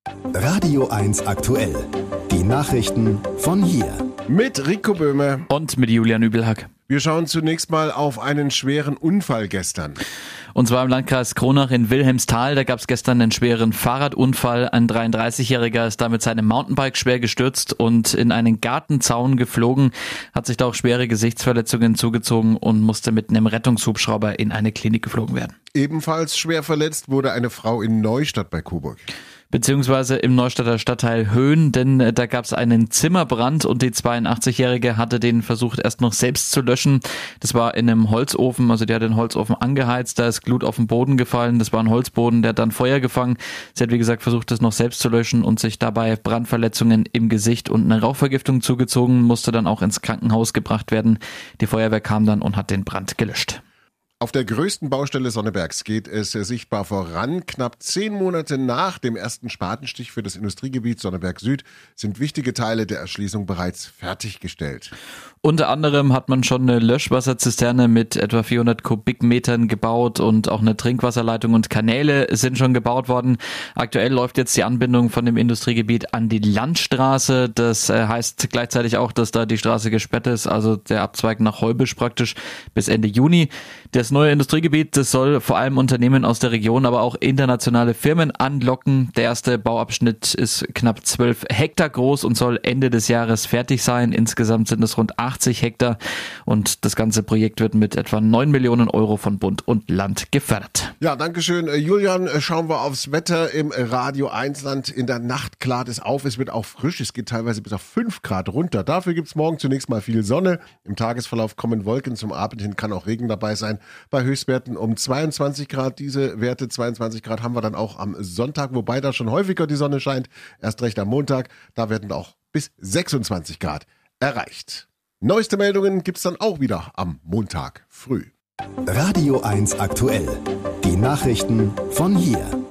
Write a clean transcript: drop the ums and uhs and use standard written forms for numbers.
Radio 1 aktuell. Die Nachrichten von hier. Mit Rico Böhme und mit Julian Übelhack. Wir schauen zunächst mal auf einen schweren Unfall gestern. Und zwar im Landkreis Kronach in Wilhelmsthal. Da gab es gestern einen schweren Fahrradunfall. Ein 33-Jähriger ist da mit seinem Mountainbike schwer gestürzt und in einen Gartenzaun geflogen, hat sich da auch schwere Gesichtsverletzungen zugezogen und musste mit einem Rettungshubschrauber in eine Klinik geflogen werden. Ebenfalls schwer verletzt wurde eine Frau in Neustadt bei Coburg. Beziehungsweise im Neustadter Stadtteil Höhen, denn da gab es einen Zimmerbrand und die 82-Jährige hatte den versucht erst noch selbst zu löschen. Das war in einem Holzofen, also die hat den Holzofen angeheizt, da ist Glut auf den Boden gefallen, das war ein Holzboden, der hat dann Feuer gefangen. Sie hat wie gesagt versucht, das noch selbst zu löschen und sich dabei Brandverletzungen im Gesicht und eine Rauchvergiftung zugezogen, musste dann auch ins Krankenhaus gebracht werden. Die Feuerwehr kam dann und hat den Brand gelöscht. Auf der größten Baustelle Sonnebergs geht es sichtbar voran. Knapp 10 Monate nach dem ersten Spatenstich für das Industriegebiet Sonneberg Süd sind wichtige Teile der Erschließung bereits fertiggestellt. Unter anderem hat man schon eine Löschwasserzisterne mit etwa 400 Kubikmetern gebaut und auch eine Trinkwasserleitung und Kanäle sind schon gebaut worden. Aktuell läuft jetzt die Anbindung von dem Industriegebiet an die Landstraße. Das heißt gleichzeitig auch, dass da die Straße gesperrt ist, also der Abzweig nach Heubisch praktisch bis Ende Juni. Das neue Industriegebiet, das soll vor allem Unternehmen aus der Region, aber auch internationale Firmen anlocken. Der erste Bauabschnitt ist knapp 12 Hektar groß und soll Ende des Jahres fertig sein. Insgesamt sind es rund 80 Hektar und das ganze Projekt wird mit etwa 9 Millionen Euro von Bund und Land gefördert. Ja, danke schön, Julian. Schauen wir aufs Wetter im Radio 1 Land. In der Nacht klart es auf, es wird auch frisch, es geht teilweise bis auf 5 Grad runter. Dafür gibt es morgen zunächst mal viel Sonne. Im Tagesverlauf kommen Wolken, zum Abend hin kann auch Regen dabei sein. Bei Höchstwerten um 22 Grad. Diese Werte 22 Grad haben wir dann auch am Sonntag, wobei da schon häufiger die Sonne scheint. Erst recht am Montag, da werden auch bis 26 Grad erreicht. Neueste Meldungen gibt's dann auch wieder am Montag früh. Radio 1 aktuell. Die Nachrichten von hier.